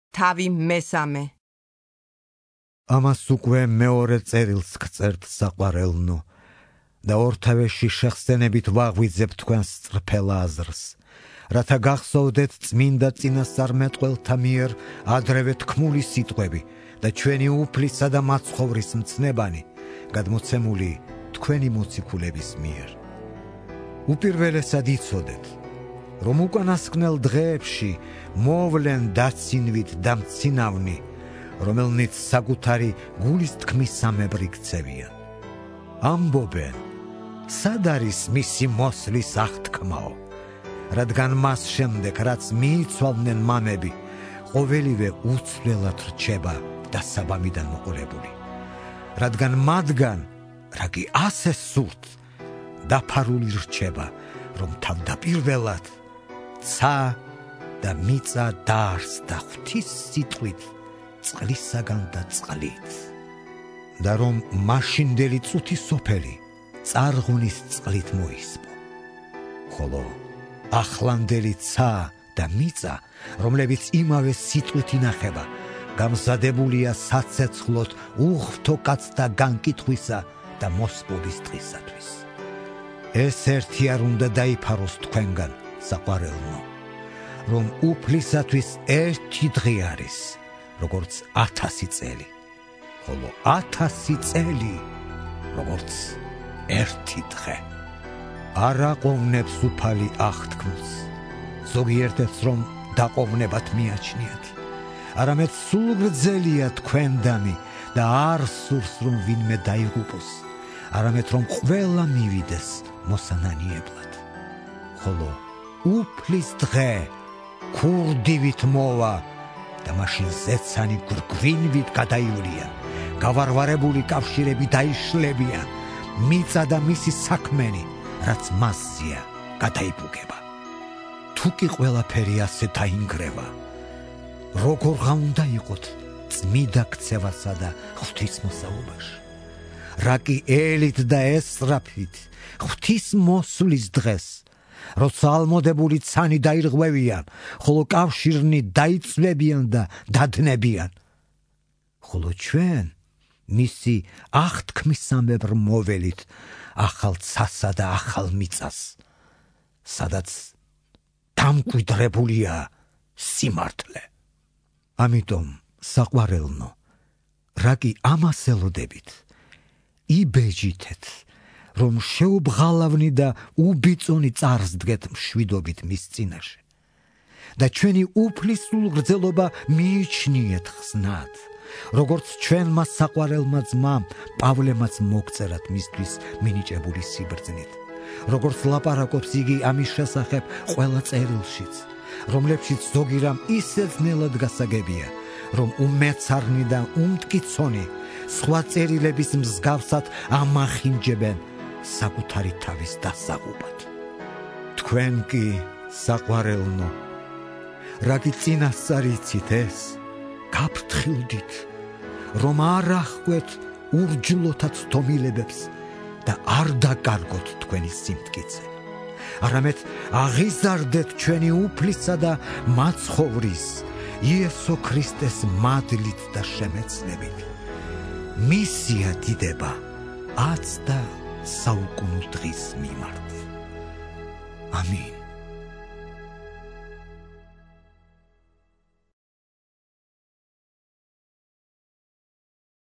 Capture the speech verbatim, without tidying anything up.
თავი მესამე. ამას უკვე მეორე წერილს გწერთ საყვარელნო და ორთავეში შეხსენებით ვაღვიძებ თქვენს სწრფელ აზრს, რათა გახსოვდეთ წმინდა წინასწარმეტყველთა მიერ ადრევე თქმული სიტყვები და ჩვენი უფლისა და მაცხოვრის მცნებანი გადმოცემული თქვენი მოციქულების მიერ. უპირველესად იცოდეთ, რომ უკანასკნელ დღეებში მოვლენ დაცინვით და მცინავნი, რომელნიც საკუთარი გულის თქმისამებრი ქცევიან. ამბობენ, სად არის მისი მოსლის აღთქმაო, რადგან მას შემდეგ, რაც მიიცვალნენ მამები, ყოველივე უცვლელად რჩება დასაბამიდან მოყოლებული. რადგან მათგან, რაგი ასე სურთ, დაფარული რჩება, რომ თავდაპირველად ცა და მიწა დაარსდა ღვთის სიტყვით წყლისაგან და წყლით, და რომ მაშინდელი წუთი სოფელი წარღვნის წყლით მოისპო. ხოლო ახლანდელი ცა და მიწა, რომლებიც იმავე სიტყვით ინახება, გამზადებულია საცეცხლოდ უღვთო კაცთა განკითხვისა და მოსპობის დღისათვის. ეს ერთი არ უნდა დაიფაროს თქვენგან, საყვარელნო, რომ უფლისათვის ერთი დღე არის, როგორც ათასი წელი, ხოლო ათასი წელი, როგორც ერთი დღე. არ აყოვნებს უფალი აღთქმს, ზოგიერთებს რომ დაყოვნებად მიაჩნიათ, არამედ სულ გრძელია თქვენდამი და არ სურს რომ ვინმე დაიღუპოს, არამედ რომ ყველა მივიდეს მოსანანიებლად. ხოლო უფლის დღე ქურდივით მოვა და მაშინ ზეცანი გრგვინვით გადაივლიან, გავარვარებული კავშირები დაიშლებიან, მიწა და მისი საქმენი, რაც მასზეა, გადაიფუგება. თუ კი ყველაფერი ასე დაინგრევა, როგორ უნდა იყოთ წმიდა ქცევასა და ღვთისმოსაობაში? რა კი ელით და ესწრაფით ღვთის მოსვლის დღეს, როცა ალმოდებული ცანი დაირღვევიან, ხოლო კავშირნი დაიწვევიან და დადნებიან. ხოლო ჩვენ მისი აღთქმისამებრ მოველით ახალ ცასა და ახალ მიწას, სადაც დამკვიდრებულია სიმართლე. ამიტომ, საყვარელნო, რა კი ამას ელოდებით, იბეჯითეთ, რომ შეუბღალავნი და უბიწონი წარს დგეთ მშვიდობით მის წინაშე და ჩვენი უფლის სულ გრძელობა მიიჩნიეთ ხსნად, როგორც ჩვენმა საყვარელმა ძმამ პავლემაც მოგწერათ მისთვის მინიჭებული სიბრძნით, როგორც ლაპარაკობს იგი ამის შესახებ ყველა წერილშიც, რომლებშიც ზოგი რამ ისე ძნელად გასაგებია, რომ უმეცარნი და უმტკიცონი სხვა წერილების მსგავსად ამახინჯებენ საკუთარი თავის დასაღუპად. თქვენ კი, საყვარელნო, რა კი წინასწარ იცით ეს, გაფრთხილდით, რომ არ აღკვეთ ურჯლოთა ცდომილებებს და არ დაკარგოთ თქვენი სიმტკიცე, არამედ აღიზარდეთ ჩვენი უფლისა და მაცხოვრის იესო ქრისტეს მადლით და შემეცნებით. მისია დიდება აც და საუკუნო დღის მიმართ. ამინ.